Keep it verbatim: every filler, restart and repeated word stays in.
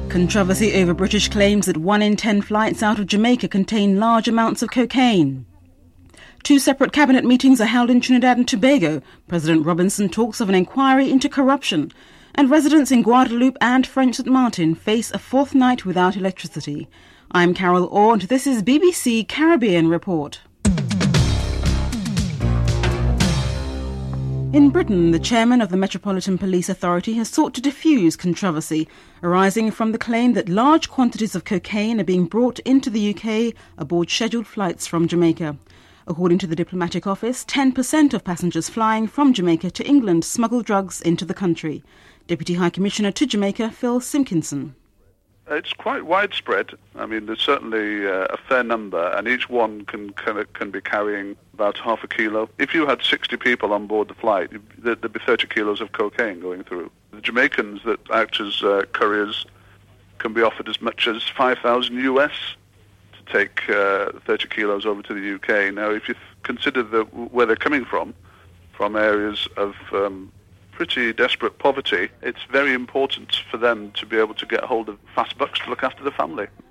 Controversy over British claims that one in ten flights out of Jamaica contain large amounts of cocaine. Two separate cabinet meetings are held in Trinidad and Tobago. President Robinson talks of an inquiry into corruption. And residents in Guadeloupe and French Saint Martin face a fourth night without electricity. I'm Carol Orr and this is B B C Caribbean Report. In Britain, the chairman of the Metropolitan Police Authority has sought to diffuse controversy arising from the claim that large quantities of cocaine are being brought into the U K aboard scheduled flights from Jamaica. According to the diplomatic office, ten percent of passengers flying from Jamaica to England smuggle drugs into the country. Deputy High Commissioner to Jamaica, Phil Simpkinson. It's quite widespread. I mean, there's certainly uh, a fair number, and each one can, can can be carrying about half a kilo. If you had sixty people on board the flight, there'd be thirty kilos of cocaine going through. The Jamaicans that act as uh, couriers can be offered as much as five thousand U S to take uh, thirty kilos over to the U K. Now, if you consider the, where they're coming from, from areas of um, pretty desperate poverty, it's very important for them to be able to get hold of fast bucks to look after the family.